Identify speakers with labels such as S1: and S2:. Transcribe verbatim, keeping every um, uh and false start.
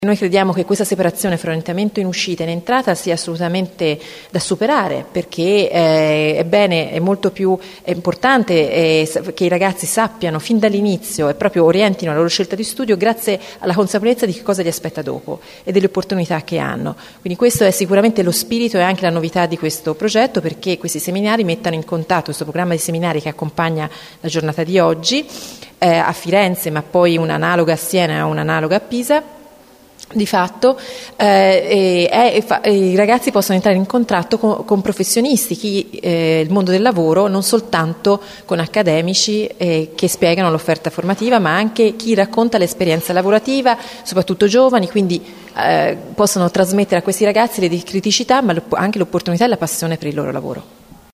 S1: Noi crediamo che questa separazione fra orientamento in uscita e in entrata sia assolutamente da superare, perché eh, è bene, è molto più è importante eh, che i ragazzi sappiano fin dall'inizio e proprio orientino la loro scelta di studio grazie alla consapevolezza di che cosa li aspetta dopo e delle opportunità che hanno. Quindi questo è sicuramente lo spirito e anche la novità di questo progetto, perché questi seminari mettano in contatto, questo programma di seminari che accompagna la giornata di oggi eh, a Firenze, ma poi un'analoga a Siena e un'analoga a Pisa. Di fatto eh, è, è, fa, i ragazzi possono entrare in contatto con, con professionisti, chi, eh, il mondo del lavoro, non soltanto con accademici eh, che spiegano l'offerta formativa, ma anche chi racconta l'esperienza lavorativa, soprattutto giovani, quindi eh, possono trasmettere a questi ragazzi le criticità, ma anche l'opportunità e la passione per il loro lavoro.